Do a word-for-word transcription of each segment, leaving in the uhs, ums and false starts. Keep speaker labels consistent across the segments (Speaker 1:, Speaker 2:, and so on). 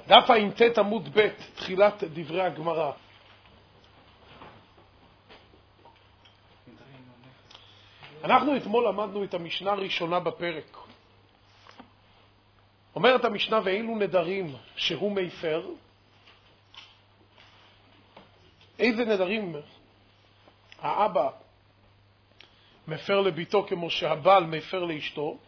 Speaker 1: דף ע"ט עמוד ב', תחילת דברי הגמרא. אנחנו אתמול למדנו את המשנה הראשונה בפרק. אומרת המשנה, ואילו נדרים שהוא מפר. איזה נדרים האבא מפר לביתו כמו שהבעל מפר לאשתו?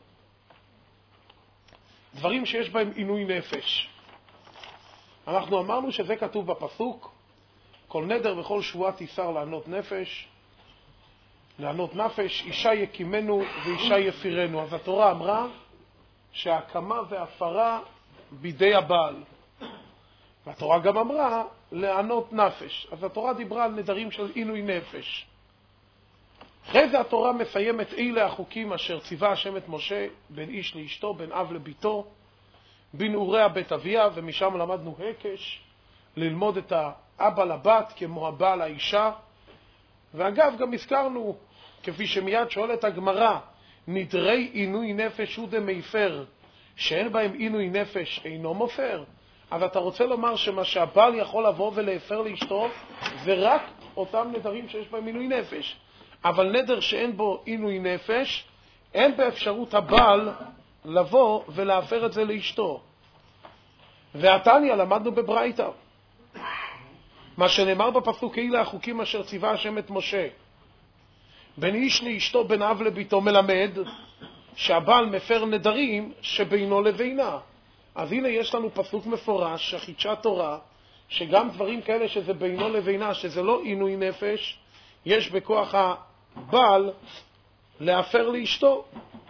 Speaker 1: דברים שיש בהם עינוי נפש. אנחנו אמרנו שזה כתוב בפסוק, כל נדר וכל שבועה תיסר לענות נפש, לענות נפש, אישה יקימנו ואישה יפירנו. אז התורה אמרה שההקמה והפרה בידי הבעל. והתורה גם אמרה לענות נפש. אז התורה דיברה על נדרים של עינוי נפש. אחרי זה התורה מסיימת אלה החוקים אשר ציווה השם את משה, בין איש לאשתו, בין אב לביתו, בנעוריה בית אביה, ומשם למדנו הקש, ללמוד את האבא לבת כמו הבעל לאישה. ואגב, גם הזכרנו, כפי שמיד שואלת הגמרא, נדרי עינוי נפש הוא דמפר, שאין בהם עינוי נפש אינו מופר. אז אתה רוצה לומר שמה שהבעל יכול לבוא ולהפר לאשתו, זה רק אותם נדרים שיש בהם עינוי נפש. אבל נדר שאין בו עינוי נפש, אין באפשרות הבעל לבוא ולהפר את זה לאשתו. והתניא למדנו בברייתא, מה שנאמר בפסוק, אלה החוקים אשר ציווה השם את משה, בין איש לאשתו, בין אב לביתו, מלמד שהבעל מפר נדרים שבינו לבינה. אז הנה יש לנו פסוק מפורש שחידשה תורה, שגם דברים כאלה שזה בינו לבינה, שזה לא עינוי נפש, יש בכוח הבעל להפר לאשתו.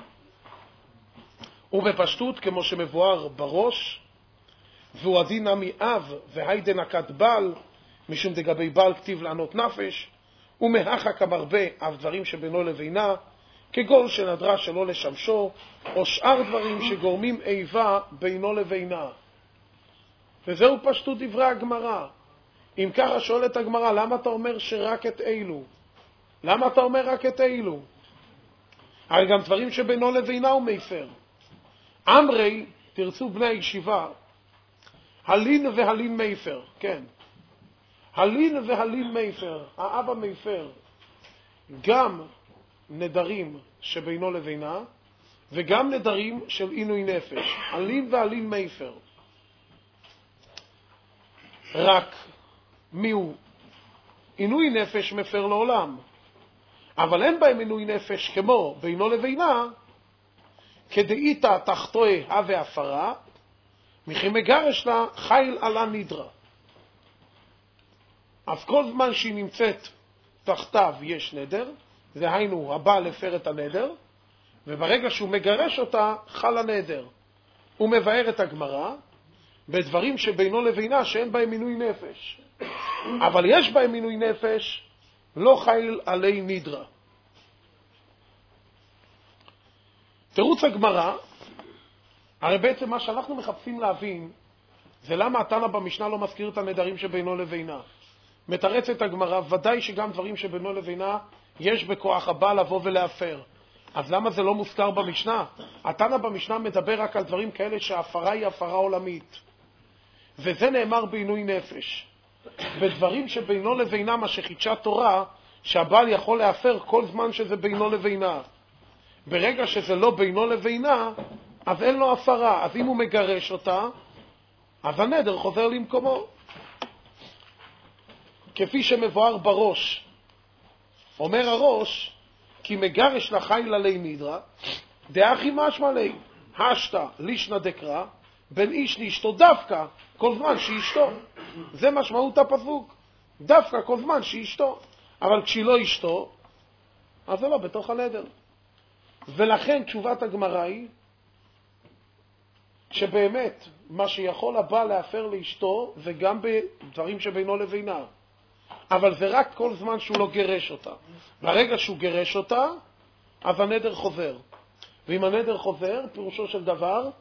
Speaker 1: ובפשטות, כמו שמבואר בראש, והוא הדין נמי אב והיידה נקת בעל, משום דגבי בעל כתיב לענות נפש, ומהכה כמרבה אף דברים שבינו לבינה, כגול שנדרה שלא לשמשו, או שאר דברים שגורמים איבה בינו לבינה. וזהו פשטות דברי הגמרא. אם ככה שואלת הגמרא, למה אתה אומר שרק את אילו? למה אתה אומר רק את אילו? הרי גם דברים שבינו לבינה הוא מפר. אמרי, תרצו בני הישיבה, הלין והלין מפר, כן. הלין והלין מפר, האבא מפר, גם נדרים שבינו לבינה, וגם נדרים של עינוי נפש. הלין והלין מפר. רק מיהו? עינוי נפש מפר לעולם. אבל אין בהם עינוי נפש כמו בינו לבינה, כדאיתא תחתוה הווה הפרה, מכי מגרש לה חיל עלה נדרה. אז כל זמן שהיא נמצאת תחתיו יש נדר, זה היינו הבעל הפר את הנדר, וברגע שהוא מגרש אותה חל הנדר. הוא מבאר את הגמרא בדברים שבינו לבינה שאין בהם עינוי נפש. אבל יש בהם עינוי נפש, לא חיל עלי נדרה. תירוץ הגמרא, הרי בעצם מה שאנחנו מחפשים להבין, זה למה התנא במשנה לא מזכיר את הנדרים שבינו לבינה. מתרצת הגמרא, ודאי שגם דברים שבינו לבינה יש בכוח הבעל לבוא ולהפר. אז למה זה לא מוזכר במשנה? התנא במשנה מדבר רק על דברים כאלה שההפרה היא הפרה עולמית. וזה נאמר בעינוי נפש. בדברים שבינו לבינה, מה שחידשה תורה, שהבעל יכול להפר כל זמן שזה בינו לבינה. ברגע שזה לא בינו לבינה, אז אין לו הפרה. אז אם הוא מגרש אותה, אז הנדר חוזר למקומו. כפי שמבואר בראש, אומר הראש, כי מגרש לחיל עלי נדרה, דאחי משמע לי, השתא לישנא דקרא, בין איש לאשתו דווקא כל זמן שאשתו. זה משמעות הפסוק, דווקא כל זמן שאשתו. אבל כשהיא לא אשתו, אז זה לא בתוך הנדר. ולכן תשובת הגמרא היא, שבאמת מה שיכול הבא להפר לאשתו זה גם בדברים שבינו לבינה. אבל זה רק כל זמן שהוא לא גרש אותה. ברגע שהוא גרש אותה, אז הנדר חוזר. ואם הנדר חוזר, פירושו של דבר,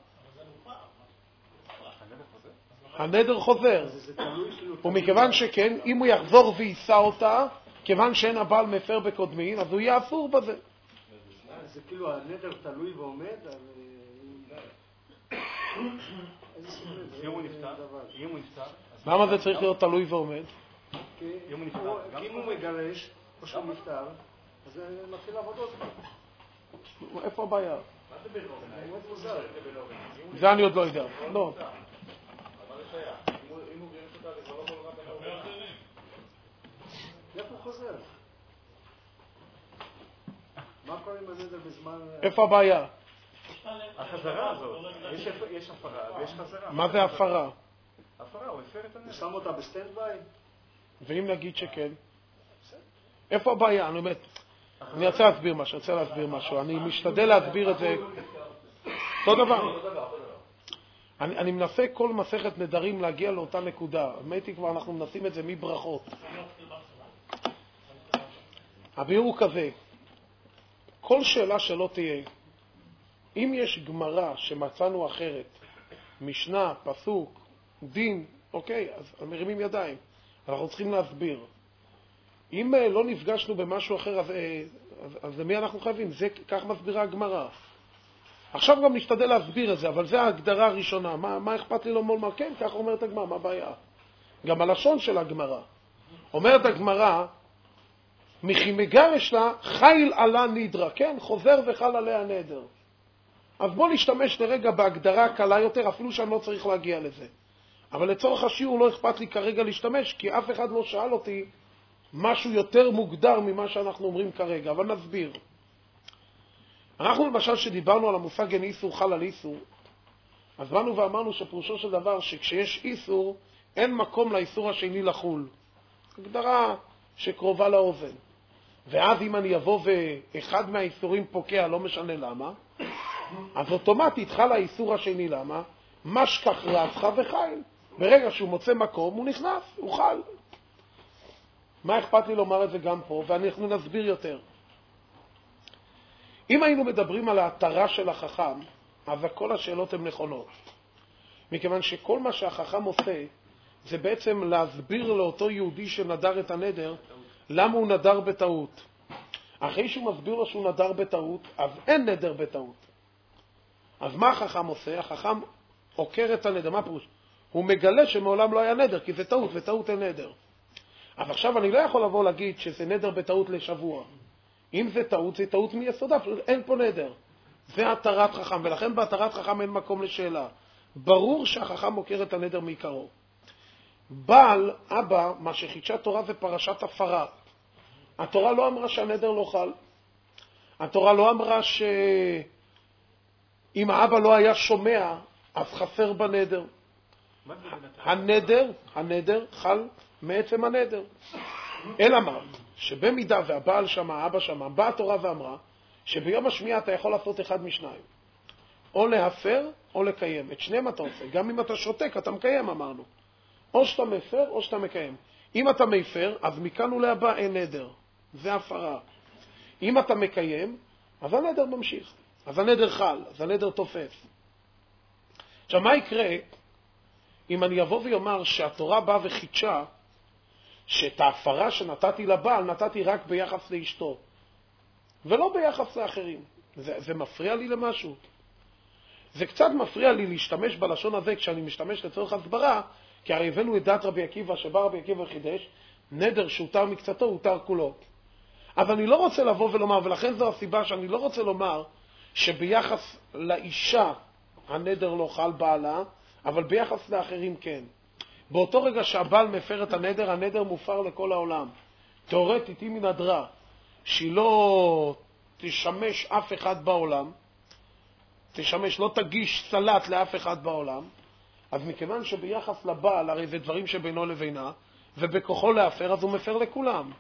Speaker 1: הנדר חוזר. ומכיוון שכן, אם הוא יחזור ויישא אותה, כיוון שאין הבעל מפר בקודמין, אז הוא יהיה אפור בזה.
Speaker 2: זה כאילו הנדר תלוי ועומד? אם הוא נפטר, אם הוא נפטר...
Speaker 1: למה זה צריך להיות תלוי ועומד?
Speaker 3: כי אם הוא מגרש, או שהוא נפטר, אז זה מתחיל לעבוד עוד פעם.
Speaker 1: איפה הבעיה?
Speaker 3: מה זה בלוגן? הוא מוזר.
Speaker 1: זה אני עוד לא יודע. לא.
Speaker 3: אם הוא גירש אותה, זה לא כל רב בלוגן. איך הוא חוזר? מה קורה עם הנדר בזמן...
Speaker 1: איפה הבעיה?
Speaker 2: החזרה הזאת. יש הפרה ויש חזרה.
Speaker 1: מה זה הפרה?
Speaker 2: הפרה, הוא הפר את הנדר.
Speaker 3: שם אותה בסטנד ביי?
Speaker 1: ואם נגיד שכן? איפה הבעיה? אני באמת... אני רוצה להסביר משהו, אני רוצה להסביר משהו. אני משתדל להסביר את זה... אותו דבר. אני, אני מנסה כל מסכת נדרים להגיע לאותה נקודה. האמת היא כבר אנחנו מנסים את זה מברכות. הביאור הוא כזה. כל שאלה שלא תהיה, אם יש גמרא שמצאנו אחרת, משנה, פסוק, דין, אוקיי, אז מרימים ידיים. אנחנו צריכים להסביר. אם לא נפגשנו במשהו אחר, אז, אז, אז למי אנחנו חייבים? זה כך מסבירה הגמרא. עכשיו גם נשתדל להסביר את זה, אבל זה ההגדרה הראשונה. מה, מה אכפת לי לומר מה? כן, כך אומרת הגמרא, מה הבעיה? גם הלשון של הגמרא. אומרת הגמרא, מכי מגרש לה, חיל עלה נדרה. כן, חוזר וחל עליה נדר. אז בוא נשתמש לרגע בהגדרה קלה יותר, אפילו שאני לא צריך להגיע לזה. אבל לצורך השיעור לא אכפת לי כרגע להשתמש, כי אף אחד לא שאל אותי משהו יותר מוגדר ממה שאנחנו אומרים כרגע, אבל נסביר. אנחנו למשל שדיברנו על המושג אין איסור חל על איסור, אז באנו ואמרנו שפרושו של דבר שכשיש איסור, אין מקום לאיסור השני לחול. הגדרה שקרובה לאוזן. ואז אם אני אבוא ואחד מהאיסורים פוקע, לא משנה למה, אז אוטומטית חל האיסור השני למה? משכח רצחה וחיל. ברגע שהוא מוצא מקום, הוא נכנס, הוא חל. מה אכפת לי לומר את זה גם פה, ואנחנו נסביר יותר. אם היינו מדברים על ההתרה של החכם, אז כל השאלות הן נכונות. מכיוון שכל מה שהחכם עושה, זה בעצם להסביר לאותו יהודי שנדר את הנדר, למה הוא נדר בטעות. אחרי שהוא מסביר לו שהוא נדר בטעות, אז אין נדר בטעות. אז מה החכם עושה? החכם עוקר את הנדר. מה פירוש? הוא מגלה שמעולם לא היה נדר, כי זה טעות, וטעות אין נדר. אז עכשיו אני לא יכול לבוא להגיד שזה נדר בטעות לשבוע. אם זה טעות, זה טעות מיסודה, אין פה נדר. זה התרת חכם, ולכן בהתרת חכם אין מקום לשאלה. ברור שהחכם עוקר את הנדר מעיקרו. בעל, אבא, מה שחידשה תורה זה פרשת הפרה. התורה לא אמרה שהנדר לא חל. התורה לא אמרה שאם האבא לא היה שומע, אז חסר בנדר. הנדר, הנדר חל מעצם הנדר. אלא מה? שבמידה והבעל שמה, האבא שמה, באה התורה ואמרה שביום השמיעה אתה יכול לעשות אחד משניים. או להפר או לקיים. את שניהם אתה עושה. גם אם אתה שותק, אתה מקיים, אמרנו. או שאתה מפר או שאתה מקיים. אם אתה מפר, אז מכאן ולהבא אין נדר. זה הפרה. אם אתה מקיים, אז הנדר ממשיך. אז הנדר חל, אז הנדר תופס. עכשיו, מה יקרה אם אני אבוא ויאמר שהתורה באה וחידשה שאת ההפרה שנתתי לבעל נתתי רק ביחס לאשתו, ולא ביחס לאחרים? זה, זה מפריע לי למשהו. זה קצת מפריע לי להשתמש בלשון הזה כשאני משתמש לצורך הסברה, כי הרי הבאנו את דת רבי עקיבא, שבא רבי עקיבא חידש, נדר שהותר מקצתו, הותר כולו. אבל אני לא רוצה לבוא ולומר, ולכן זו הסיבה שאני לא רוצה לומר שביחס לאישה הנדר לא חל בעלה, אבל ביחס לאחרים כן. באותו רגע שהבעל מפר את הנדר, הנדר מופר לכל העולם. תיאורטית, אם היא נדרה שהיא לא תשמש אף אחד בעולם, תשמש, לא תגיש סלט לאף אחד בעולם, אז מכיוון שביחס לבעל, הרי זה דברים שבינו לבינה, ובכוחו להפר, אז הוא מפר לכולם.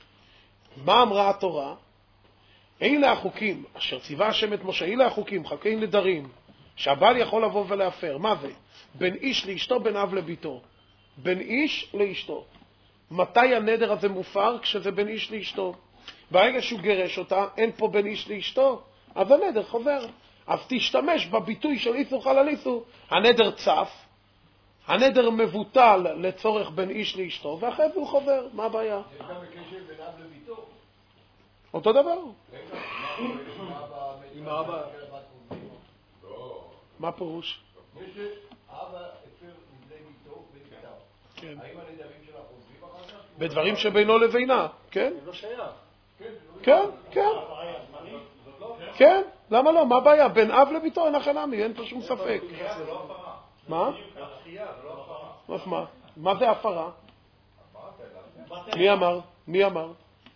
Speaker 1: מה אמרה התורה? אלה החוקים, אשר ציווה השם את משה, אלה החוקים, חוקי נדרים, שהבעל יכול לבוא ולהפר. מה זה? בין איש לאשתו, בין אב לביתו. בין איש לאשתו. מתי הנדר הזה מופר? כשזה בין איש לאשתו. ברגע שהוא גרש אותה, אין פה בין איש לאשתו, אז הנדר חוזר. אז תשתמש בביטוי של איסור חל על איסור. הנדר צף, הנדר מבוטל לצורך בין איש לאשתו, ואחרי זה הוא חוזר. מה הבעיה?
Speaker 3: יש גם בקשר בין אב לביתו.
Speaker 1: אותו דבר.
Speaker 3: עם האבא.
Speaker 1: מה פירוש?
Speaker 3: אב
Speaker 4: אבא הפר מבני ביתו ונפטר.
Speaker 1: כן.
Speaker 4: האם הנדרים שלה חוזרים אחר כך?
Speaker 1: בדברים שבינו לבינה, כן?
Speaker 3: זה לא שייך.
Speaker 1: כן, כן. כן, למה לא? מה הבעיה? בין אב לביתו אין לכם נמי, אין פה שום ספק. מה? מה? מה זה הפרה? מי אמר? מי אמר?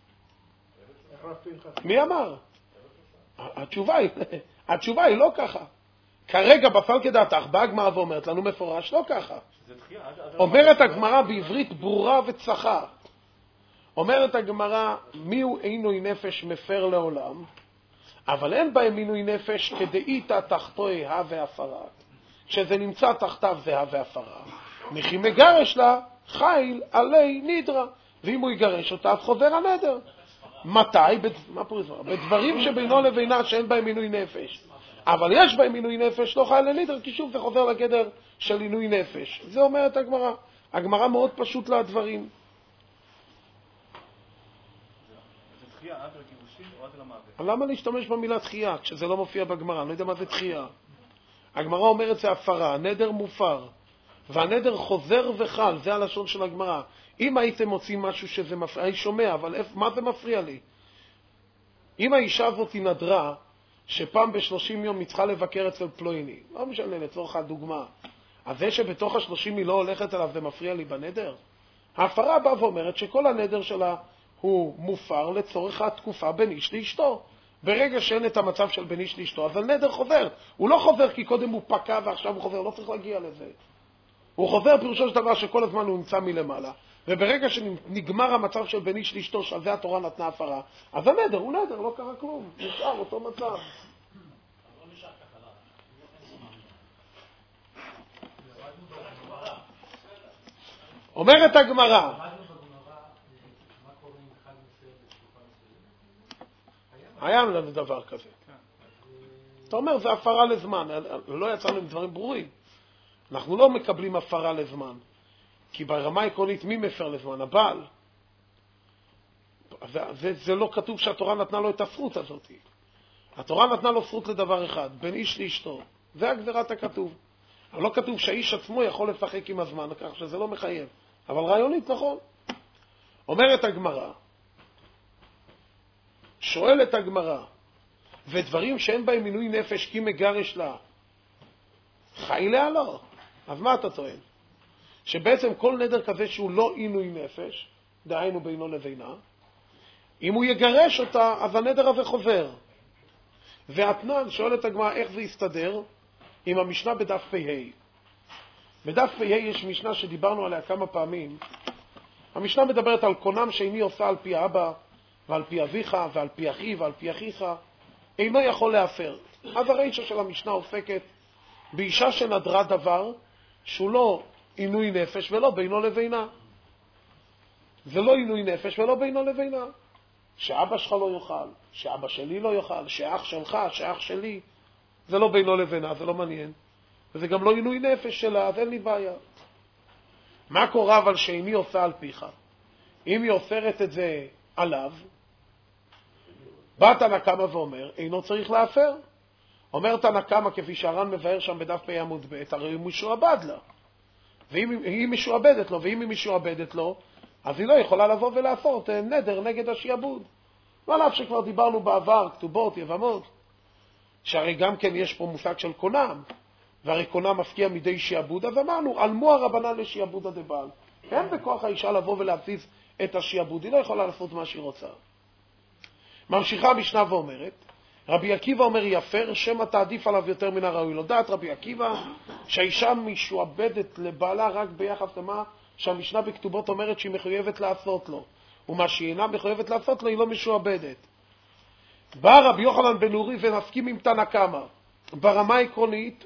Speaker 1: מי אמר? התשובה היא, התשובה היא לא ככה. כרגע בפל כדעתך, באה הגמרא ואומרת לנו מפורש לא ככה. אומרת הגמרא בעברית ברורה וצחה. אומרת הגמרא, מי הוא עינוי נפש מפר לעולם? אבל אין בהם עינוי נפש כדאיתא תחתו הא והפרה. כשזה נמצא תחתיו זה הא והפרה. מכי מגרש לה חיל עלי נדרה. ואם הוא יגרש אותה, חוזר הנדר. מתי? מה פה זה? בדברים שבינו לבינה שאין בהם עינוי נפש. אבל יש בהם עינוי נפש, לא חיל לנדר, כי שוב זה חוזר לגדר של עינוי נפש. זה אומרת הגמרא. הגמרא מאוד פשוט לדברים.
Speaker 2: זה תחייה עד לגירושים או עד למוות?
Speaker 1: למה להשתמש במילה תחייה כשזה לא מופיע בגמרא? אני לא יודע מה זה תחייה. הגמרא אומרת זה הפרה, נדר מופר. והנדר חוזר וחל, זה הלשון של הגמרא. אם הייתם מוצאים משהו שזה מפריע, אני שומע, אבל מה זה מפריע לי? אם האישה הזאת היא נדרה, שפעם בשלושים יום היא צריכה לבקר אצל פלויני, לא משנה, לצורך הדוגמה, אז זה שבתוך השלושים היא לא הולכת עליו, זה מפריע לי בנדר? ההפרה באה ואומרת שכל הנדר שלה הוא מופר לצורך התקופה בין איש לאשתו. ברגע שאין את המצב של בין איש לאשתו, אז הנדר חוזר. הוא לא חוזר כי קודם הוא פקע ועכשיו הוא חוזר, לא צריך להגיע לזה. הוא חוזר פירושו של דבר שכל הזמן הוא נמצא מלמעלה. וברגע שנגמר המצב של בין איש לאשתו, שעל זה התורה נתנה הפרה, אז הנדר הוא נדר, לא קרה כלום. נשאר אותו מצב. אומרת הגמרא, היה לנו דבר כזה. אתה אומר, זה הפרה לזמן. לא יצאנו עם דברים ברורים. אנחנו לא מקבלים הפרה לזמן. כי ברמה העקרונית, מי מפר לזמן? הבעל. זה, זה, זה לא כתוב שהתורה נתנה לו את הזכות הזאת. התורה נתנה לו זכות לדבר אחד, בין איש לאשתו. זה הגזרת הכתוב. אבל לא כתוב שהאיש עצמו יכול לשחק עם הזמן, כך שזה לא מחייב. אבל רעיונית, נכון. אומרת הגמרא, שואלת הגמרא, ודברים שאין בהם עינוי נפש כי מגרש לה, חי לה לא. אז מה אתה טוען? שבעצם כל נדר כזה שהוא לא עינוי נפש, דהיינו בינו לבינה, אם הוא יגרש אותה, אז הנדר הזה חוזר. והתנן שואלת הגמרא איך זה יסתדר עם המשנה בדף פ"ה. בדף פ"ה יש משנה שדיברנו עליה כמה פעמים. המשנה מדברת על קונם שאיני עושה על פי האבא, ועל פי אביך, ועל פי אחיו, ועל פי אחיך, אינו יכול להפר. אז הרישה של המשנה עוסקת באישה שנדרה דבר שהוא לא עינוי נפש ולא בינו לבינה. זה לא עינוי נפש ולא בינו לבינה. שאבא שלך לא יאכל, שאבא שלי לא יאכל, שאח שלך, שאח שלי, זה לא בינו לבינה, זה לא מעניין. וזה גם לא עינוי נפש שלה, אז אין לי בעיה. מה קורה אבל שאיני עושה על פיך? אם היא אוסרת את זה עליו, בא תנא קמא ואומר, אינו צריך להפר. אומר תנא קמא, כפי שהר"ן מבאר שם בדף פ"ה עמוד ב', הרי הוא משועבד לה. ואם היא משועבדת לו, ואם היא משועבדת לו, אז היא לא יכולה לבוא ולעשות נדר נגד השיעבוד. ועל אף שכבר דיברנו בעבר, כתובות, יבמות, שהרי גם כן יש פה מושג של קונם, והרי קונם מפקיע מידי שיעבוד, אז אמרנו, עלמו הרבנן לשיעבוד הדבעל. אין בכוח האישה לבוא ולהפסיס את השיעבוד, היא לא יכולה לעשות מה שהיא רוצה. ממשיכה המשנה ואומרת, רבי עקיבא אומר יפר, שמא תעדיף עליו יותר מן הראוי. לא דעת רבי עקיבא שהאישה משועבדת לבעלה רק ביחס למה שהמשנה בכתובות אומרת שהיא מחויבת לעשות לו, ומה שהיא אינה מחויבת לעשות לו היא לא משועבדת. בא רבי יוחנן בן נורי ונסכים עם תנא קמא, ברמה העקרונית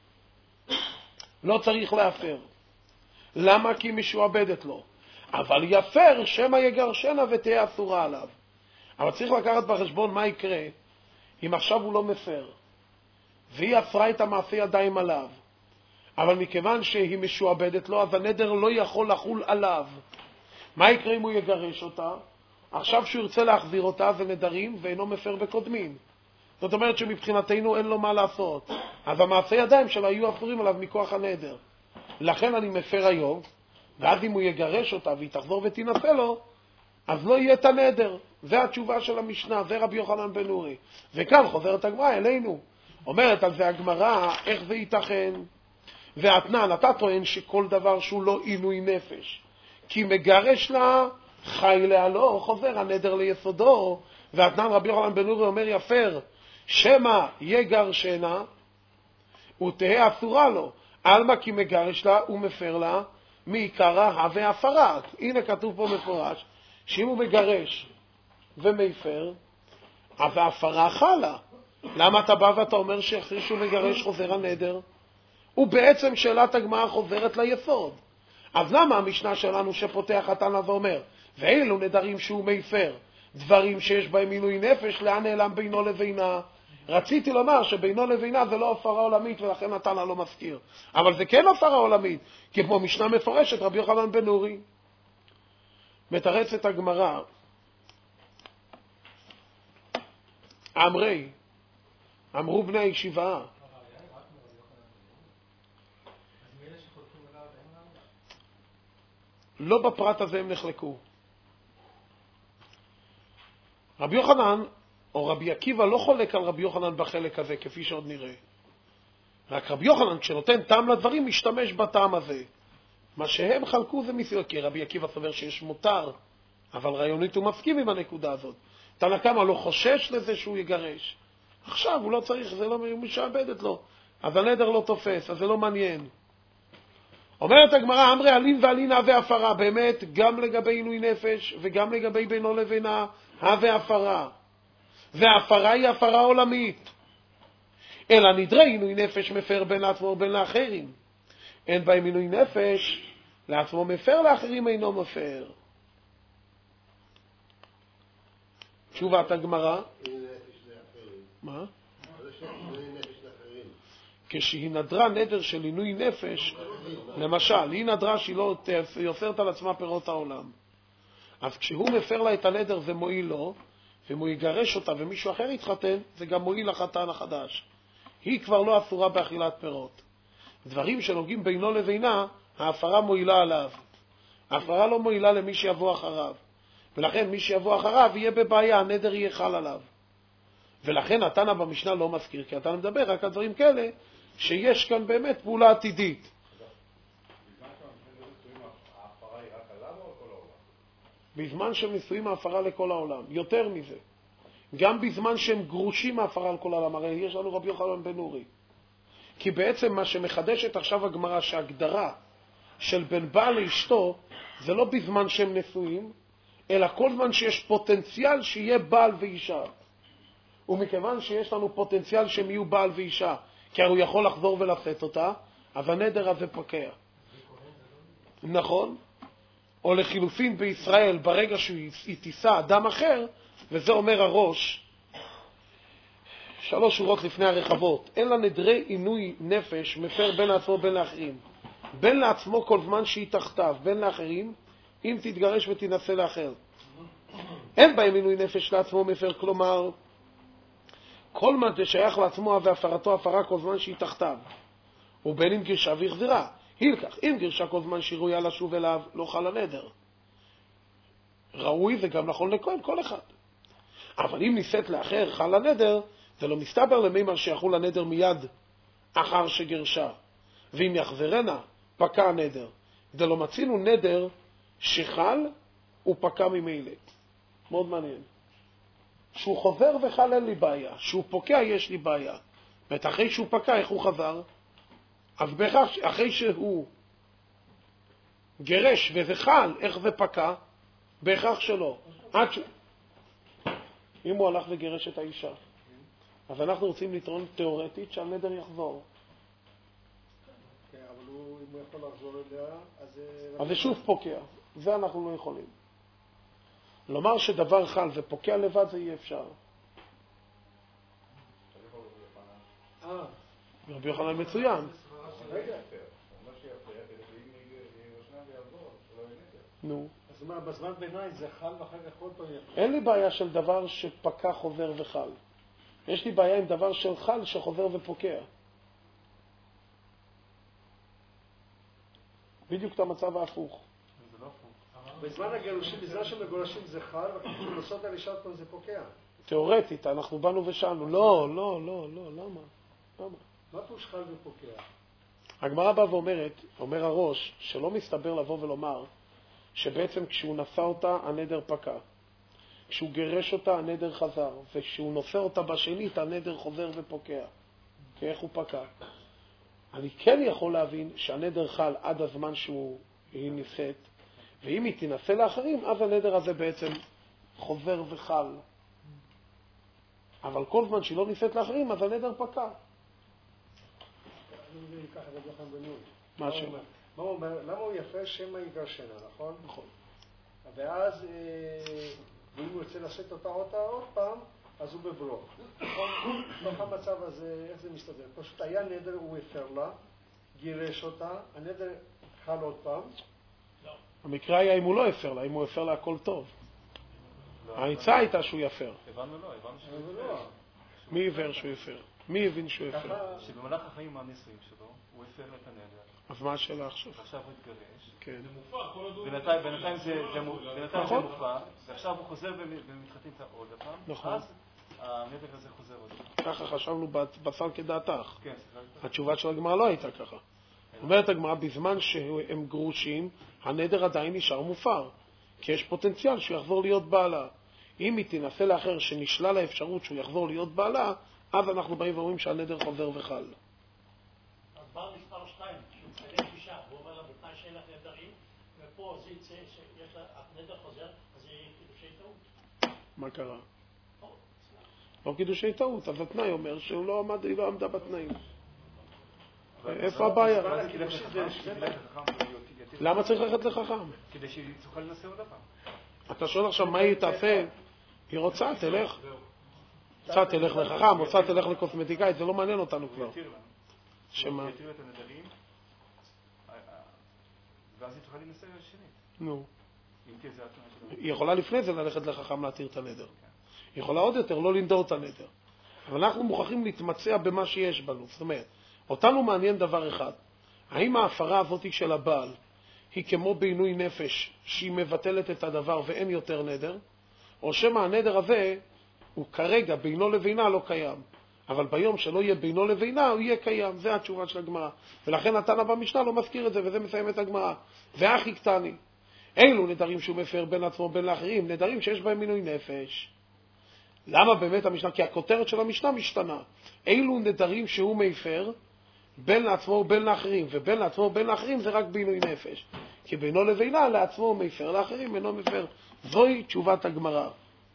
Speaker 1: לא צריך להפר. למה? כי היא משועבדת לו. אבל יפר שמא יגרשנה ותהיה אסורה עליו. אבל צריך לקחת בחשבון מה יקרה אם עכשיו הוא לא מפר, והיא אסרה את המעשה ידיים עליו. אבל מכיוון שהיא משועבדת לו, אז הנדר לא יכול לחול עליו. מה יקרה אם הוא יגרש אותה? עכשיו שהוא ירצה להחזיר אותה זה נדרים ואינו מפר בקודמים. זאת אומרת שמבחינתנו אין לו מה לעשות. אז המעשה ידיים שלה יהיו אסורים עליו מכוח הנדר. לכן אני מפר היום, ואז אם הוא יגרש אותה והיא תחזור ותינשא לו, אז לא יהיה את הנדר. זה התשובה של המשנה, זה רבי יוחנן בן נורי. וכאן חוזרת הגמרא אלינו. אומרת על זה הגמרא, איך זה ייתכן? ואתנן, אתה טוען שכל דבר שהוא לא עינוי נפש, כי מגרש לה, חי להלו, חוזר הנדר ליסודו. ואתנן רבי יוחנן בן נורי אומר יפר, שמה יגרשנה, ותהא אסורה לו. אלמה כי מגרש לה ומפר לה, מעיקרה הווה הפרה. הנה כתוב פה מפורש, שאם הוא מגרש ומפר, אז ההפרה חלה. למה אתה בא ואתה אומר שאחרי שהוא מגרש חוזר הנדר? ובעצם שאלת הגמרא חוזרת ליסוד. אז למה המשנה שלנו שפותח התנא ואומר, ואילו נדרים שהוא מפר, דברים שיש בהם עינוי נפש, לאן נעלם בינו לבינה? רציתי לומר שבינו לבינה זה לא הפרה עולמית, ולכן התנא לא מזכיר. אבל זה כן הפרה עולמית, כי כמו משנה מפורשת, רבי יוחנן בן נורי. מתרצת הגמרא, אמרי, אמרו בני הישיבה, לא בפרט הזה הם נחלקו. רבי יוחנן או רבי עקיבא לא חולק על רבי יוחנן בחלק הזה, כפי שעוד נראה. רק רבי יוחנן, כשנותן טעם לדברים, משתמש בטעם הזה. מה שהם חלקו זה מסוים, כי רבי עקיבא סובר שיש מותר, אבל רעיונית הוא מסכים עם הנקודה הזאת. תנא קמא לא חושש לזה שהוא יגרש. עכשיו הוא לא צריך, זה לא משעבדת לו. אז הנדר לא תופס, אז זה לא מעניין. אומרת הגמרא, אמרי אלין ואלין הווה הפרה, באמת גם לגבי עינוי נפש וגם לגבי בינו לבינה הווה הפרה. וההפרה היא הפרה עולמית. אלא נדרי עינוי נפש מפר בין לעצמו ובין לאחרים. אין בהם עינוי נפש, לעצמו מפר, לאחרים אינו מפר. תשובת הגמרא. מה? כשהיא נדרה נדר של עינוי נפש, למשל, היא נדרה שהיא לא יוצרת על עצמה פירות העולם. אז כשהוא מפר לה את הנדר זה מועיל לו, ואם הוא יגרש אותה ומישהו אחר יתחתן, זה גם מועיל לחתן החדש. היא כבר לא אסורה באכילת פירות. דברים שנוגעים בינו לבינה, ההפרה מועילה עליו. ההפרה לא מועילה למי שיבוא אחריו. ולכן מי שיבוא אחריו יהיה בבעיה, הנדר יהיה חל עליו. ולכן התנא במשנה לא מזכיר, כי התנא מדבר רק על דברים כאלה, שיש כאן באמת פעולה עתידית. בזמן שהם נישואים ההפרה לכל העולם. יותר מזה. גם בזמן שהם גרושים ההפרה לכל העולם. הרי יש לנו רבי יוחנן בן נורי. כי בעצם מה שמחדשת עכשיו הגמרא, שהגדרה של בן בעל לאשתו, זה לא בזמן שהם נשואים, אלא כל זמן שיש פוטנציאל שיהיה בעל ואישה. ומכיוון שיש לנו פוטנציאל שהם יהיו בעל ואישה, כי הוא יכול לחזור ולשאת אותה, אז הנדר הזה פוקע. נכון? או לחילופין בישראל, ברגע שהיא תישא אדם אחר, וזה אומר הראש, שלוש שורות לפני הרחבות, אין לה נדרי עינוי נפש מפר בין לעצמו בין לאחרים. בין לעצמו כל זמן שהיא תחתיו, בין לאחרים, אם תתגרש ותנסה לאחר. אין בהם עינוי נפש לעצמו מפר, כלומר, כל מה ששייך לעצמו והפרתו הפרה כל זמן שהיא תחתיו. ובין אם גרשה והחזירה. הילקח, אם גרשה כל זמן שהיא ראויה לשוב אליו, לא חל הנדר. ראוי זה גם נכון לכהן, כל אחד. אבל אם ניסית לאחר חל הנדר, זה לא מסתבר למימר שיחול הנדר מיד אחר שגרשה. ואם יחזרנה, פקע הנדר. זה לא מצינו נדר שחל ופקע ממילא. מאוד מעניין. שהוא חוזר וחל אין לי בעיה. שהוא פוקע יש לי בעיה. ואת אחרי שהוא פקע, איך הוא חזר? אז בהכרח, אחרי שהוא גרש וזה חל, איך זה פקע? בהכרח שלא. עד ש... אם הוא הלך וגרש את האישה. אז אנחנו רוצים לטעון תיאורטית שהנדר יחזור.
Speaker 3: כן, אבל הוא, אם הוא יכול לחזור אליה, אז...
Speaker 1: אז זה שוב פוקע. זה אנחנו לא יכולים. לומר שדבר חל ופוקע לבד זה אי אפשר.
Speaker 3: אה.
Speaker 1: רבי יוחנן מצוין.
Speaker 3: רגע.
Speaker 1: נו.
Speaker 3: אז מה, בזמן ביניים זה חל ואחר כך עוד פעם יחזור?
Speaker 1: אין לי בעיה של דבר שפקע חוזר וחל. יש לי בעיה עם דבר של חל שחוזר ופוקע. בדיוק את המצב ההפוך.
Speaker 2: זה לא הפוך.
Speaker 3: בזמן הגירושים, בזמן שמגורשים זה חל, וכנסות על אישה פה זה פוקע.
Speaker 1: תיאורטית, אנחנו באנו ושאלנו, לא, לא, לא, לא, למה? למה?
Speaker 3: מה פירוש חל ופוקע?
Speaker 1: הגמרא באה ואומרת, אומר הראש, שלא מסתבר לבוא ולומר, שבעצם כשהוא נשא אותה, הנדר פקע. כשהוא גירש אותה, הנדר חזר. וכשהוא נושא אותה בשנית, הנדר חוזר ופוקע. כי איך הוא פקע? אני כן יכול להבין שהנדר חל עד הזמן שהוא היא נישאת, ואם היא תנסה לאחרים, אז הנדר הזה בעצם חוזר וחל. אבל כל זמן שהיא לא נישאת לאחרים, אז הנדר פקע.
Speaker 3: אני אקח את זה לכם בניהול.
Speaker 1: מה השם?
Speaker 3: מה הוא אומר? למה הוא יפה שמא יגרשנה, נכון?
Speaker 1: נכון.
Speaker 3: ואז, אם הוא יוצא לשאת אותה אותה עוד פעם, אז הוא בברוך. נכון? בתוך המצב הזה, איך זה מסתדר? פשוט היה נדר, הוא הפר לה, גירש אותה, הנדר חל עוד פעם.
Speaker 1: המקרה היה אם הוא לא הפר לה, אם הוא הפר לה הכל טוב. העצה הייתה שהוא יפר.
Speaker 2: הבנו לא, הבנו שהוא
Speaker 3: לא.
Speaker 1: מי עיוור שהוא יפר? מי הבין שהוא יפר?
Speaker 2: שבמהלך החיים הנישואים שלו, הוא הפר את הנדר.
Speaker 1: אז מה השאלה עכשיו?
Speaker 2: ועכשיו הוא התגרש.
Speaker 1: כן.
Speaker 2: בינתיים בינתיים זה מופע, ועכשיו הוא חוזר ומתחתן עוד הפעם.
Speaker 1: נכון.
Speaker 2: אז הנדר הזה חוזר עוד פעם.
Speaker 1: ככה חשבנו בשר כדעתך.
Speaker 2: כן.
Speaker 1: התשובה של הגמרא לא הייתה ככה. אומרת הגמרא, בזמן שהם גרושים, הנדר עדיין נשאר מופר. כי יש פוטנציאל שהוא יחזור להיות בעלה. אם היא תנסה לאחר שנשלל האפשרות שהוא יחזור להיות בעלה, אז אנחנו באים ואומרים שהנדר חוזר וחל.
Speaker 5: אז בא מספר שתיים, שהוא מצלם אישה, הוא אומר לה בתנאי שאין לך נדרים, ופה זה יצא שיש לה, הנדר חוזר, אז זה יהיה קידושי טעות.
Speaker 1: מה קרה? לא קידושי טעות, אז התנאי אומר שהוא לא עמד, היא לא עמדה בתנאים. איפה הבעיה? למה צריך ללכת לחכם?
Speaker 2: כדי שהיא תוכל לנסה עוד הפעם.
Speaker 1: אתה שואל עכשיו מה היא תעשה? היא רוצה, תלך. רוצה תלך לחכם, רוצה תלך לקוסמטיקאית, זה לא מעניין אותנו כבר. שמה?
Speaker 2: היא יתיר את הנדרים, ואז היא תוכל להנסה שנית.
Speaker 1: נו.
Speaker 2: אם תהיה זה התנאי שלו.
Speaker 1: היא יכולה לפני זה ללכת לחכם להתיר את הנדר. היא יכולה עוד יותר לא לנדור את הנדר. אבל אנחנו מוכרחים להתמצע במה שיש בנו. זאת אומרת, אותנו מעניין דבר אחד. האם ההפרה הזאת של הבעל היא כמו בעינוי נפש שהיא מבטלת את הדבר ואין יותר נדר, או שמה הנדר הזה הוא כרגע בינו לבינה לא קיים, אבל ביום שלא יהיה בינו לבינה הוא יהיה קיים. זה התשובה של הגמרא, ולכן התנא במשנה לא מזכיר את זה, וזה מסיים את הגמרא. ואחי קטני, אילו נדרים שהוא מפר בין עצמו ובין לאחרים, נדרים שיש בהם מינוי נפש. למה באמת המשנה? כי הכותרת של המשנה משתנה. אילו נדרים שהוא מפר בין לעצמו ובין לאחרים, ובין לעצמו ובין לאחרים זה רק בעינוי נפש. כי בינו לבינה לעצמו הוא מפר, לאחרים אינו מפר. זוהי תשובת הגמרא.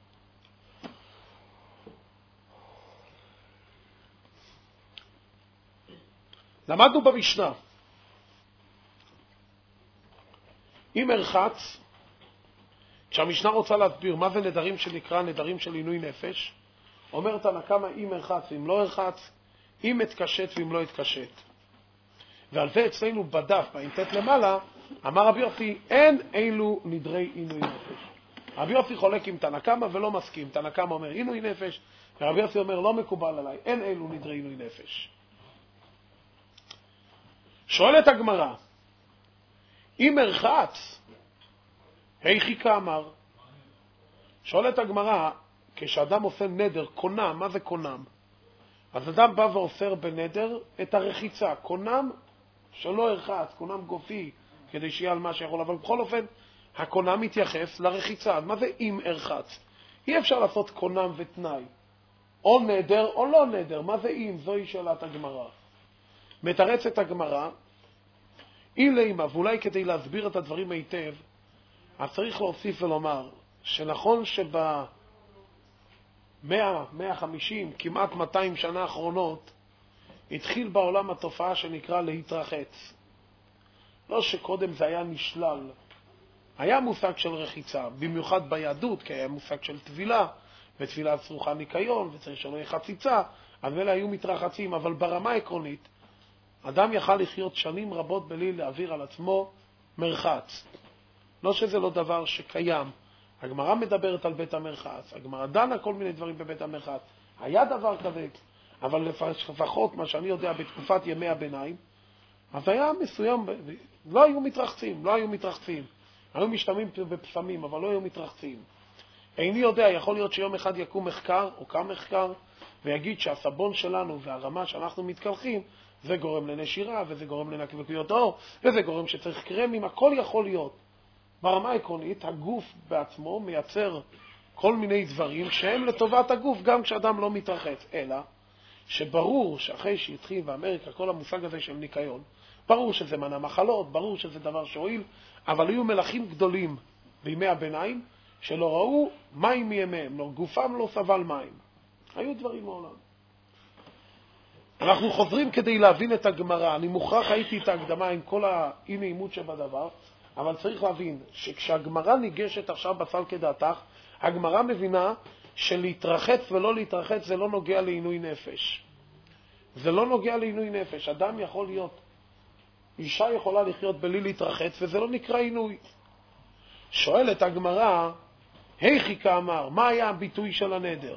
Speaker 1: למדנו במשנה, אם הרחץ, כשהמשנה רוצה להסביר מה זה נדרים שנקרא נדרים של עינוי נפש, אומרת הנקמה אם הרחץ ואם לא הרחץ, אם התקשט ואם לא התקשט. ועל זה אצלנו בדף, באינטט למעלה, אמר רבי יוסי, אין אילו נדרי עינוי נפש. רבי יוסי חולק עם תנקמה ולא מסכים. תנקמה אומר עינוי נפש, ורבי יוסי אומר לא מקובל עליי, אין אילו נדרי עינוי נפש. שואלת הגמרא, אם הרחץ, היכי כאמר. שואלת הגמרא, כשאדם עושה נדר, קונם, מה זה קונם? אז אדם בא ואוסר בנדר את הרחיצה, קונם שלא הרחץ, קונם גופי, כדי שיהיה על מה שיכול, אבל בכל אופן, הקונם מתייחס לרחיצה. מה זה אם הרחץ? אי אפשר לעשות קונם ותנאי, או נדר או לא נדר. מה זה אם? זוהי שאלת הגמרא. מתרצת הגמרא, אילימה, ואולי כדי להסביר את הדברים היטב, אז צריך להוסיף ולומר, שנכון שב... מאה, מאה וחמישים, כמעט מאתיים שנה האחרונות, התחיל בעולם התופעה שנקרא להתרחץ. לא שקודם זה היה נשלל. היה מושג של רחיצה, במיוחד ביהדות, כי היה מושג של תבילה, ותבילה צרוכה ניקיון, וצריך שלא יהיה חציצה, אז אלה היו מתרחצים, אבל ברמה העקרונית, אדם יכל לחיות שנים רבות בלי להעביר על עצמו מרחץ. לא שזה לא דבר שקיים. הגמרא מדברת על בית המרחץ, הגמרא דנה כל מיני דברים בבית המרחץ. היה דבר כזה, אבל לפחות מה שאני יודע בתקופת ימי הביניים, אז היה מסוים, לא היו מתרחצים, לא היו מתרחצים. היו משתמים בפסמים, אבל לא היו מתרחצים. איני יודע, יכול להיות שיום אחד יקום מחקר, או קם מחקר, ויגיד שהסבון שלנו והרמה שאנחנו מתקלחים, זה גורם לנשירה, וזה גורם לנקבקויות עור, וזה גורם שצריך קרמים, הכל יכול להיות. ברמה העקרונית, הגוף בעצמו מייצר כל מיני דברים שהם לטובת הגוף, גם כשאדם לא מתרחץ. אלא שברור שאחרי שהתחיל באמריקה כל המושג הזה של ניקיון, ברור שזה מנע מחלות, ברור שזה דבר שהועיל, אבל היו מלכים גדולים בימי הביניים שלא ראו מים מימיהם, לא, גופם לא סבל מים. היו דברים מעולם. אנחנו חוזרים כדי להבין את הגמרא. אני מוכרח הייתי את ההקדמה עם כל האי-נעימות שבדבר, אבל צריך להבין שכשהגמרא ניגשת עכשיו בסל כדעתך, הגמרא מבינה שלהתרחץ ולא להתרחץ זה לא נוגע לעינוי נפש. זה לא נוגע לעינוי נפש. אדם יכול להיות, אישה יכולה לחיות בלי להתרחץ, וזה לא נקרא עינוי. שואלת הגמרא, היכי כאמר, מה היה הביטוי של הנדר?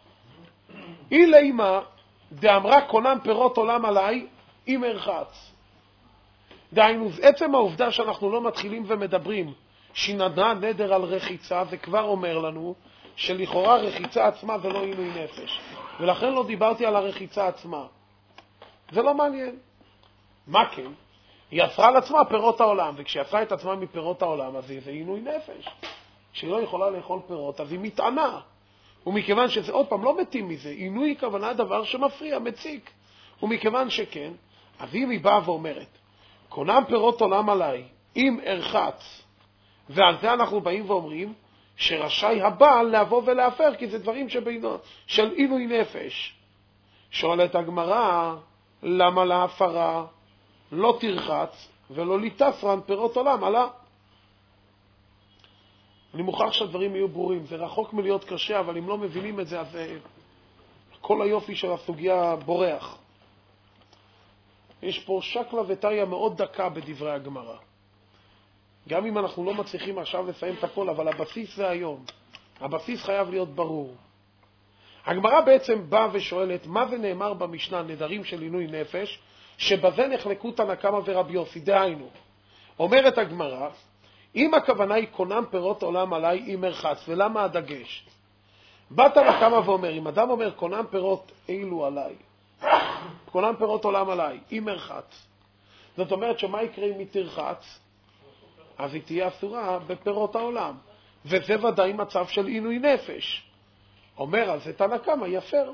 Speaker 1: אילימה דאמרה קונם פירות עולם עליי, אם ארחץ. דהיינו, עצם העובדה שאנחנו לא מתחילים ומדברים שנדנה נדר על רחיצה, זה כבר אומר לנו שלכאורה רחיצה עצמה זה לא עינוי נפש. ולכן לא דיברתי על הרחיצה עצמה. זה לא מעניין. מה כן? היא יצרה על עצמה פירות העולם, וכשיצרה את עצמה מפירות העולם, אז זה עינוי נפש. כשהיא לא יכולה לאכול פירות, אז היא מתענה. ומכיוון שזה עוד פעם לא מתים מזה, עינוי כוונה דבר שמפריע, מציק. ומכיוון שכן, אז אם היא באה ואומרת, קונם פירות עולם עליי, אם ארחץ, ועל זה אנחנו באים ואומרים, שרשאי הבעל לבוא ולהפר, כי זה דברים שבינו, של עינוי נפש. שואלת הגמרא, למה להפרה לא תרחץ ולא ליטפרן פירות עולם עלה? אני מוכרח שהדברים יהיו ברורים. זה רחוק מלהיות קשה, אבל אם לא מבינים את זה, אז כל היופי של הסוגיה בורח. יש פה שקלה וטריה מאוד דקה בדברי הגמרא. גם אם אנחנו לא מצליחים עכשיו לסיים את הכל, אבל הבסיס זה היום. הבסיס חייב להיות ברור. הגמרא בעצם באה ושואלת, מה זה נאמר במשנה, נדרים של עינוי נפש, שבזה נחלקו תנא קמא ורבי יוסי. דהיינו, אומרת הגמרא, אם הכוונה היא קונם פירות עולם עליי, אם ארחץ, ולמה הדגש? בא תנא קמא ואומר, אם אדם אומר קונם פירות אילו עליי, קונם פירות עולם עליי, אם ארחץ, זאת אומרת שמה יקרה אם היא תרחץ? אז היא תהיה אסורה בפירות העולם. וזה ודאי מצב של עינוי נפש. אומר על זה תנא קמא, יפר.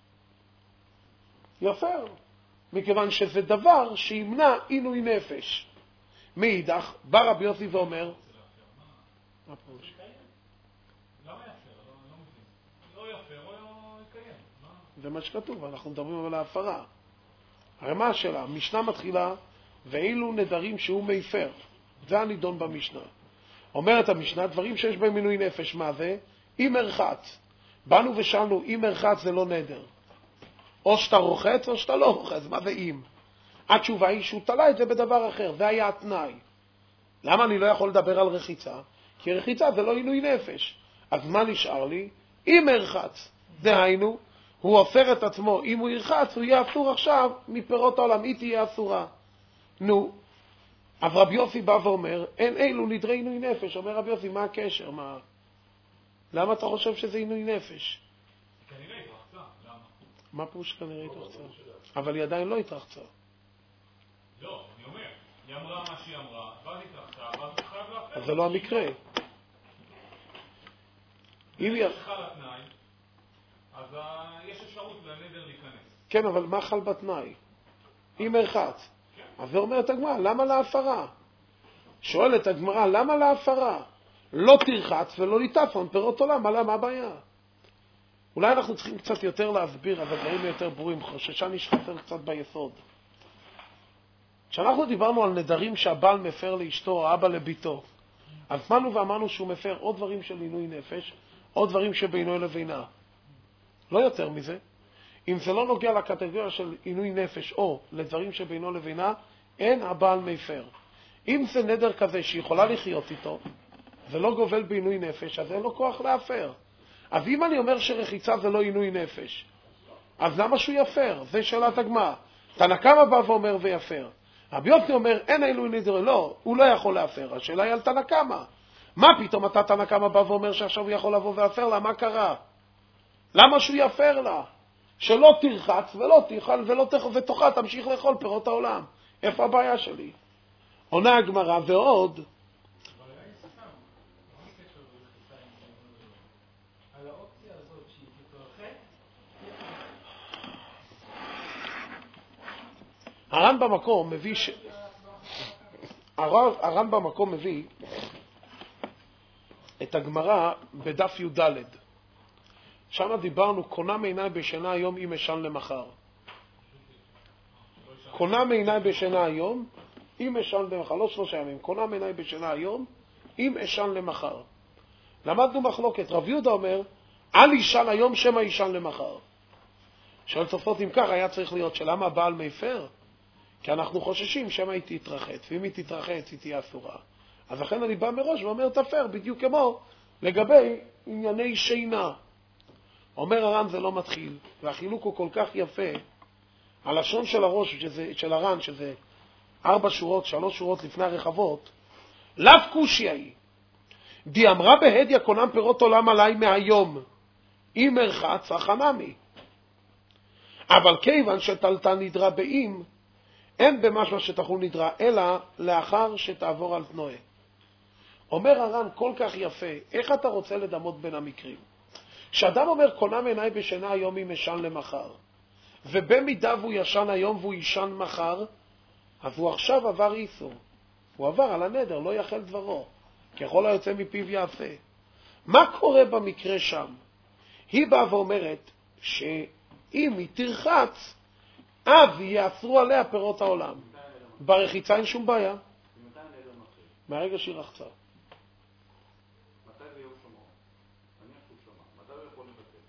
Speaker 1: יפר. מכיוון שזה דבר שימנע עינוי נפש. מאידך, בא רבי יוסי ואומר, מה פירוש?
Speaker 6: למה יפר? לא יפר או יקיים?
Speaker 1: זה מה שכתוב, אנחנו מדברים על ההפרה. הרי מה השאלה? המשנה מתחילה, ואילו נדרים שהוא מפר. זה הנידון במשנה. אומרת המשנה, דברים שיש בהם עינוי נפש, מה זה? אם ארחץ. באנו ושאלנו, אם ארחץ זה לא נדר. או שאתה רוחץ או שאתה לא רוחץ. מה זה אם? התשובה היא שהוא תלה את זה בדבר אחר. זה היה התנאי. למה אני לא יכול לדבר על רחיצה? כי רחיצה זה לא עינוי נפש. אז מה נשאר לי? אם ארחץ. דהיינו, הוא אוסר את עצמו. אם הוא ירחץ, הוא יהיה אסור עכשיו מפירות העולם. היא תהיה אסורה. נו, אז רבי יוסי בא ואומר, אין אילו נדרי עינוי נפש. אומר רבי יוסי, מה הקשר? מה? למה אתה חושב שזה עינוי נפש?
Speaker 6: כנראה התרחצה, למה?
Speaker 1: מה פירוש כנראה התרחצה? אבל היא עדיין לא התרחצה.
Speaker 6: לא, אני אומר, היא אמרה מה שהיא אמרה, ואז התרחצה, ואז הוא חייב להפר.
Speaker 1: אז זה לא המקרה. אם היא...
Speaker 6: חל התנאי, אז יש אפשרות לנדר להיכנס.
Speaker 1: כן, אבל מה חל בתנאי? אם ארחץ. אז זה אומרת הגמרא, למה להפרה? שואלת הגמרא, למה להפרה? לא תרחץ ולא ליטפרן פירות עולם, מה הבעיה? אולי אנחנו צריכים קצת יותר להסביר, אבל דברים יותר ברורים, חוששני שחסר קצת ביסוד. כשאנחנו דיברנו על נדרים שהבעל מפר לאשתו, האבא לביתו, אז באנו ואמרנו שהוא מפר עוד דברים של עינוי נפש, עוד דברים שבינו לבינה. לא יותר מזה. אם זה לא נוגע לקטגוריה של עינוי נפש או לדברים שבינו לבינה, אין הבעל מפר. אם זה נדר כזה שיכולה לחיות איתו, ולא גובל בעינוי נפש, אז אין לו כוח להפר. אז אם אני אומר שרחיצה זה לא עינוי נפש, אז למה שהוא יפר? זה שאלת הגמרא. תנא קמא בא ואומר ויפר. רבי יוסי אומר, אין עילוי נדר, לא, הוא לא יכול להפר. השאלה היא על תנא קמא. מה פתאום אתה תנא קמא בא ואומר שעכשיו הוא יכול לבוא ואפר לה? מה קרה? למה שהוא יפר לה? שלא תרחץ ולא תאכל ולא ותאכל, תמשיך לאכול פירות העולם. איפה הבעיה שלי? עונה הגמרא ועוד. הר"ן במקום מביא ש... הר"ן במקום מביא את הגמרא בדף י"ד. שם דיברנו, קונה מעיני בשינה היום אם אשן למחר. קונה מעיני בשינה היום אם אשן למחר, לא שלושה ימים, קונה מעיני בשינה היום אם אשן למחר. למדנו מחלוקת, רב יהודה אומר, אל ישן היום שמא ישן למחר. שואל תוספות, אם כך היה צריך להיות שלמה הבעל מפר? כי אנחנו חוששים שמא היא תתרחץ, ואם היא תתרחץ היא תהיה אסורה. אז לכן אני בא מראש ואומר תפר, בדיוק כמו לגבי ענייני שינה. אומר הר"ן זה לא מתחיל, והחילוק הוא כל כך יפה. הלשון של הראש, שזה, של הר"ן, שזה ארבע שורות, שלוש שורות לפני הרחבות, לאו קושי היא. די אמרה בהדיה קונם פירות עולם עליי מהיום, אם מרחץ החנמי. אבל כיוון שתלתה נדרה באם, אין במשהו שתחול נדרה, אלא לאחר שתעבור על תנועה. אומר הר"ן כל כך יפה, איך אתה רוצה לדמות בין המקרים? שאדם אומר, קונה מעיני בשינה היום אם ישן למחר, ובמידה והוא ישן היום והוא ישן מחר, אז הוא עכשיו עבר איסור. הוא עבר על הנדר, לא יחל דברו, ככל היוצא מפיו יעשה. מה קורה במקרה שם? היא באה ואומרת שאם היא תרחץ, אז יאסרו עליה פירות העולם. ברחיצה אין שום בעיה. מהרגע שהיא רחצה.
Speaker 6: מתי זה יום שמור? נניח שהוא שמע. מתי הוא יכול לבטל?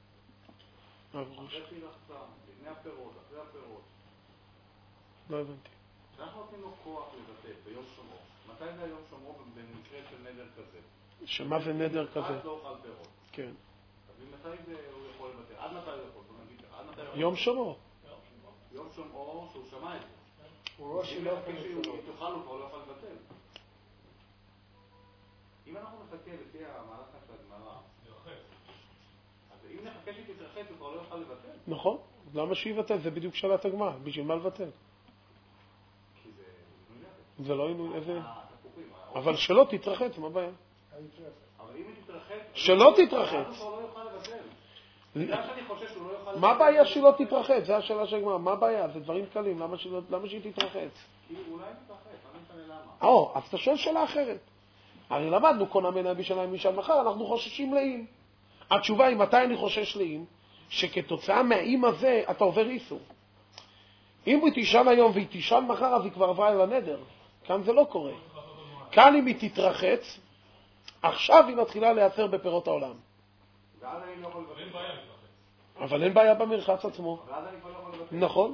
Speaker 6: אחרי שהיא רחצה, לפני הפירות, אחרי הפירות.
Speaker 1: לא הבנתי.
Speaker 6: אנחנו נותנים לו כוח לבטל ביום שמור. מתי זה היום שמור במקרה של נדר כזה?
Speaker 1: שמה זה נדר כזה?
Speaker 6: עד לא אוכל פירות.
Speaker 1: כן.
Speaker 6: אז מתי זה הוא יכול לבטל? עד מתי הוא יכול? עד מתי הוא יכול?
Speaker 1: יום שמור.
Speaker 6: יום שמור שהוא שמע את זה.
Speaker 3: הוא לא שילה
Speaker 6: אם הוא תאכל הוא כבר לא יכול לבטל. אם אנחנו נחכה לפי המהלך של הגמרא, אז אם נחכה שהיא תתרחץ הוא כבר לא יכול לבטל.
Speaker 1: נכון. למה שהיא יבטל? זה בדיוק שאלת הגמרא. בשביל מה לבטל?
Speaker 6: כי זה עינוי נפש.
Speaker 1: זה לא עינוי, איזה...
Speaker 6: התפוחים.
Speaker 1: אבל שלא תתרחץ, מה הבעיה?
Speaker 6: אבל אם היא תתרחץ...
Speaker 1: שלא תתרחץ.
Speaker 6: הוא כבר לא יוכל לבטל. בגלל שאני חושב שהוא לא יוכל לבטל.
Speaker 1: מה הבעיה שלא תתרחץ? זה השאלה של הגמרא. מה הבעיה? זה דברים קלים. למה שלא- למה שהיא תתרחץ?
Speaker 6: כי אולי תתרחץ, אני משנה למה.
Speaker 1: או, אז אתה שואל שאלה אחרת. הרי למדנו קונה מעיני בשנה אם ישן מחר, אנחנו חוששים לאם. התשובה היא, מתי אני חושש לאם? שכתוצאה מהאם הזה אתה עובר איסור. אם היא תישן היום והיא תישן מחר, אז היא כבר עברה אל הנדר. כאן זה לא קורה. כאן אם היא תתרחץ, עכשיו היא מתחילה להיעצר בפירות העולם.
Speaker 6: ואז אני לא יכול לבטל.
Speaker 2: אין בעיה להתרחץ.
Speaker 1: אבל אין בעיה במרחץ עצמו.
Speaker 6: ואז אני כבר לא יכול לבטל.
Speaker 1: נכון,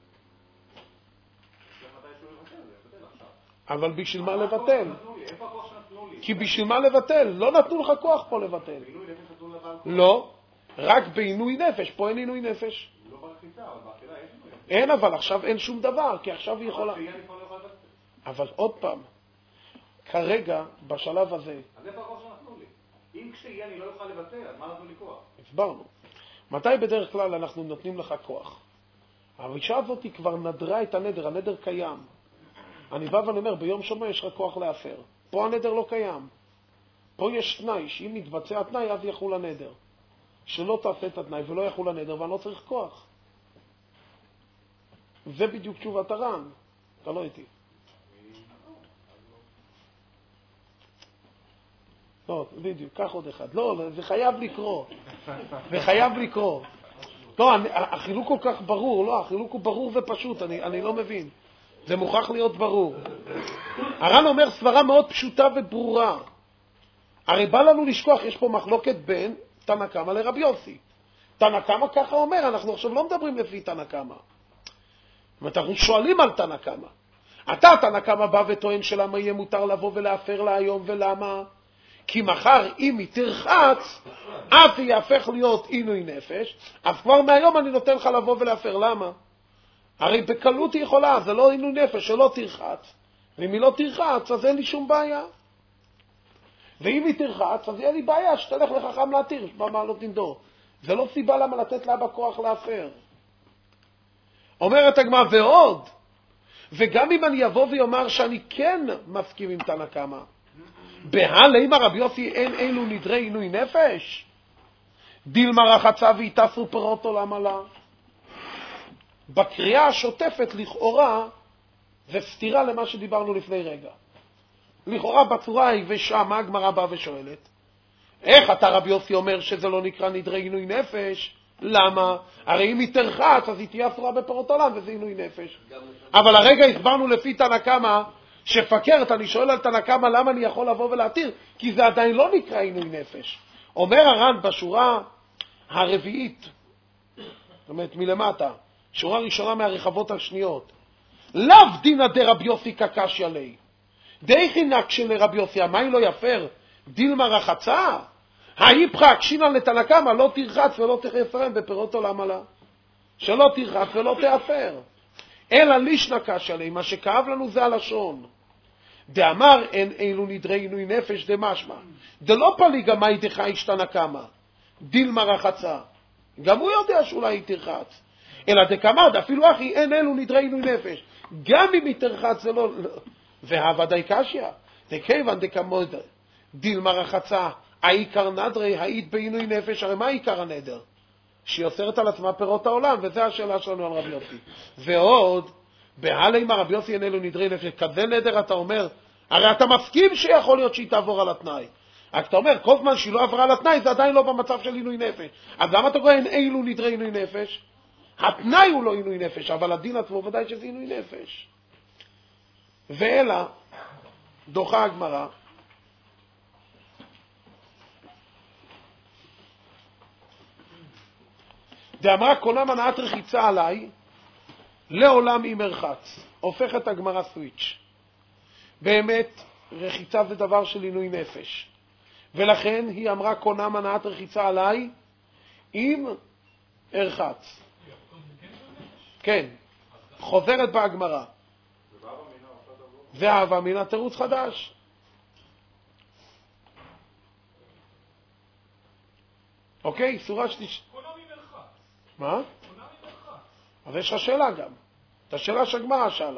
Speaker 6: זה מתי שהוא לבטל, זה לבטל עכשיו.
Speaker 1: אבל בשביל מה
Speaker 6: הכוח
Speaker 1: לבטל?
Speaker 6: שנתנו לי? איפה הכוח שנתנו לי?
Speaker 1: כי בשביל מה לבטל? לא נתנו לך כוח פה לבטל.
Speaker 6: בעינוי נפש נתנו לבעל כוח.
Speaker 1: לא, רק בעינוי נפש. פה אין עינוי נפש.
Speaker 6: לא ברחיצה, אבל באכילה יש עינוי נפש.
Speaker 1: אין, אבל עכשיו אין שום דבר, כי עכשיו היא יכולה...
Speaker 6: אבל שיהיה אני כבר לא יכול לבטל.
Speaker 1: אבל עוד פעם, כרגע, בשלב הזה,
Speaker 6: אז איפה הכוח שנתנו לי? אם כשיהיה אני לא יכול לבטל, אז מה נתנו לי כוח?
Speaker 1: הסברנו. מתי בדרך כלל אנחנו נותנים לך כוח? האישה הזאת היא כבר נדרה את הנדר, הנדר קיים. אני בא ואני אומר, ביום שמוע יש לך כוח להפר. פה הנדר לא קיים. פה יש תנאי, שאם נתבצע התנאי, אז יחול הנדר. שלא תעשה את התנאי ולא יחול הנדר, ואני לא צריך כוח. זה בדיוק תשובת הר"ן. אתה לא איתי. לא, בדיוק, קח עוד אחד. לא, זה חייב לקרוא. זה חייב לקרוא. לא, אני, החילוק כל כך ברור. לא, החילוק הוא ברור ופשוט, אני, אני לא מבין. זה מוכרח להיות ברור. הר"ן אומר סברה מאוד פשוטה וברורה. הרי בא לנו לשכוח, יש פה מחלוקת בין תנא קמא לרבי יוסי. תנא קמא ככה אומר, אנחנו עכשיו לא מדברים לפי תנא קמא. זאת אומרת, אנחנו שואלים על תנא קמא. אתה, תנא קמא, בא וטוען שלמה יהיה מותר לבוא ולהפר לה היום, ולמה? כי מחר אם היא תרחץ, אז היא יהפך להיות עינוי נפש, אז כבר מהיום אני נותן לך לבוא ולהפר. למה? הרי בקלות היא יכולה, זה לא עינוי נפש, שלא תרחץ. ואם היא לא תרחץ, אז אין לי שום בעיה. ואם היא תרחץ, אז יהיה לי בעיה שתלך לחכם להתיר, במעלות נדור. זה לא סיבה למה לתת לה בכוח להפר. אומרת הגמרא, ועוד, וגם אם אני אבוא ויאמר שאני כן מסכים עם תנא קמא, בהלימה רבי יוסי אין אלו נדרי עינוי נפש? דילמה רחצה והתאסרו פירות עולם עלה. בקריאה השוטפת לכאורה זה סתירה למה שדיברנו לפני רגע. לכאורה בצורה היבשה, מה הגמרא באה ושואלת? איך אתה רבי יוסי אומר שזה לא נקרא נדרי עינוי נפש? למה? הרי אם היא תרחץ אז היא תהיה אסורה בפירות עולם וזה עינוי נפש. אבל הרגע הסברנו לפי תנא קמא שפקרת, אני שואל על תנא קמא למה אני יכול לבוא ולהתיר? כי זה עדיין לא נקרא עינוי נפש. אומר הר"ן בשורה הרביעית, זאת אומרת מלמטה, שורה ראשונה מהרחבות השניות, לאו דינא דרבי יוסי כקשיא ליה. דאיכי נקשין לרבי יוסי, המים לא יפר, דילמה רחצה? ההיפכא קשינן לתנא קמא, לא תרחץ ולא תחסרם בפירות עולם עלה. שלא תרחץ ולא תאפר. אלא לישנא קשיא ליה, מה שכאב לנו זה הלשון. דאמר אין אלו נדרי עינוי נפש דמשמע. דלא פליגא מאי דחי תנא קמא, דילמה רחצה. גם הוא יודע שאולי היא תרחץ. אלא דקאמר, אפילו אחי, אין אלו נדרי עינוי נפש. גם אם היא תרחץ זה לא... והוודאי קשיא. דכיוון דקאמר דילמה רחצה, העיקר נדרי, העיד בעינוי נפש. הרי מה עיקר הנדר? שהיא אוסרת על עצמה פירות העולם, וזו השאלה שלנו על רבי יוסי. ועוד, בהלימה רבי יוסי אין אלו נדרי נפש, כזה נדר אתה אומר, הרי אתה מסכים שיכול להיות שהיא תעבור על התנאי. רק אתה אומר, כל זמן שהיא לא עברה על התנאי, זה עדיין לא במצב של עינוי נפש. אז למה אתה קורא אין אילו נדרי עינוי נפש? התנאי הוא לא עינוי נפש, אבל הדין עצמו ודאי שזה עינוי נפש. ואלא, דוחה הגמרא, דאמרה קונה מנעת רחיצה עליי, לעולם היא מרחץ. הופכת הגמרא סוויץ'. באמת, רחיצה זה דבר של עינוי נפש. ולכן היא אמרה קונה מנעת רחיצה עליי, אם ארחץ. כן, חוזרת בהגמרא. והווה אמינא תירוץ חדש. אוקיי, סורה שלישית.
Speaker 7: קונה ממרחץ.
Speaker 1: מה?
Speaker 7: קונה ממרחץ.
Speaker 1: אז יש לך שאלה גם. את השאלה שהגמרא שאלה.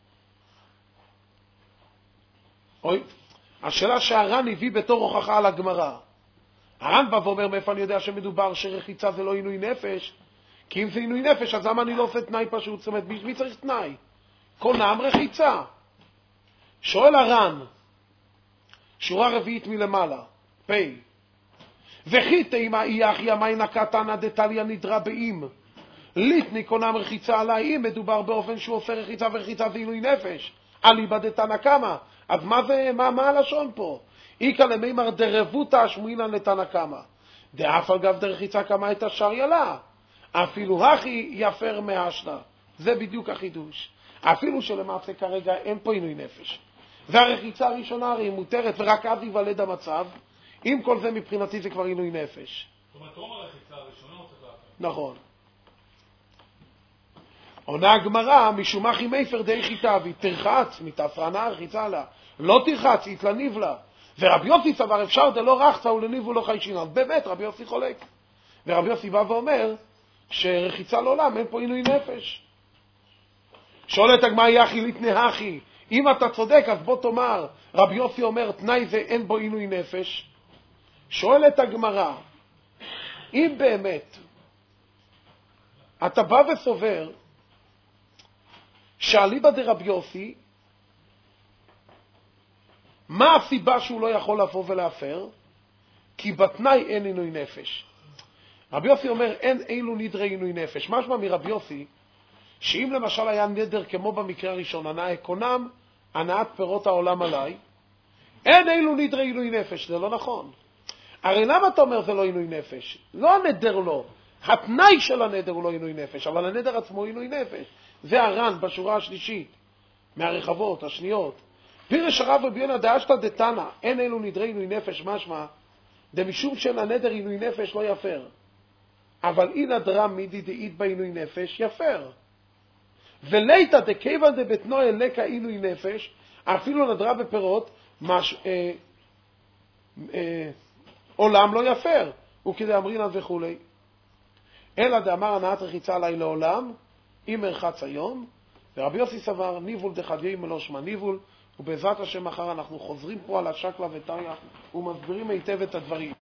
Speaker 1: אוי, השאלה שהר"ן הביא בתור הוכחה על הגמרא. הר"ן בא ואומר, מאיפה אני יודע שמדובר שרחיצה זה לא עינוי נפש? כי אם זה עינוי נפש, אז למה אני לא עושה תנאי פשוט? זאת אומרת, מי צריך תנאי? קונם רחיצה. שואל הר"ן, שורה רביעית מלמעלה, פי, וכי תימא אי אחי המי נקתנא דתליא נדרא באם, ליתני קונם רחיצה עליי, אם מדובר באופן שהוא עושה רחיצה ורחיצה זה עינוי נפש, אליבא דתנא קמא. אז מה זה, מה, מה הלשון פה? איקא למימר דרבותא השמועינן לתנא קמא, דאף על גב דרחיצה קמא את השריה לה, אפילו הכי יפר מהשנה. זה בדיוק החידוש. אפילו שלמעשה כרגע אין פה עינוי נפש. והרחיצה הראשונה הרי היא מותרת, ורק אז ייוולד המצב. עם כל זה מבחינתי זה כבר עינוי נפש.
Speaker 7: זאת אומרת, רום הרחיצה הראשונה הוא צריך להפר.
Speaker 1: נכון. עונה הגמרא, משום אחי מייפר די חיטה, והיא תרחץ, מתאפרנה הרחיצה לה. לא תרחץ, היא תלניב לה. ורבי יוסי סבר אפשר דלא רחצה ולניבו לא חיישינן. באמת, רבי יוסי חולק. ורבי יוסי בא ואומר שרחיצה לעולם אין פה עינוי נפש. שואלת הגמרא, יחי ליתנה הכי, אם אתה צודק אז בוא תאמר, רבי יוסי אומר תנאי זה אין בו עינוי נפש. שואלת הגמרא, אם באמת אתה בא וסובר שאליבא דרבי יוסי, מה הסיבה שהוא לא יכול לבוא ולהפר? כי בתנאי אין עינוי נפש. רבי יוסי אומר אין אילו נדרי עינוי נפש. משמע מרבי יוסי שאם למשל היה נדר כמו במקרה הראשון, הנאה קונם, הנאת פירות העולם עליי, אין אילו נדרי עינוי נפש. זה לא נכון. הרי למה אתה אומר זה לא עינוי נפש? לא הנדר לא. התנאי של הנדר הוא לא עינוי נפש, אבל הנדר עצמו עינוי נפש. זה הר"ן בשורה השלישית, מהרחבות, השניות. פירש הרב רבי יונה דאשתא דתנא, אין אילו נדרי עינוי נפש, משמע, דמשום של הנדר עינוי נפש לא יפר. אבל אין נדרה מידי דאית בעינוי נפש יפר. וליתא דכיוון דבטנויה לקה עילוי נפש, אפילו נדרה בפירות, מש, אה, אה, עולם לא יפר, וכדי אמרינן וכולי. אלא דאמר הנעת רחיצה עלי לעולם, אם ארחץ היום, ורבי יוסי סבר, ניבול דחדיה מלא שמה ניבול, ובעזרת השם מחר אנחנו חוזרים פה על השקלא וטריא ומסבירים היטב את הדברים.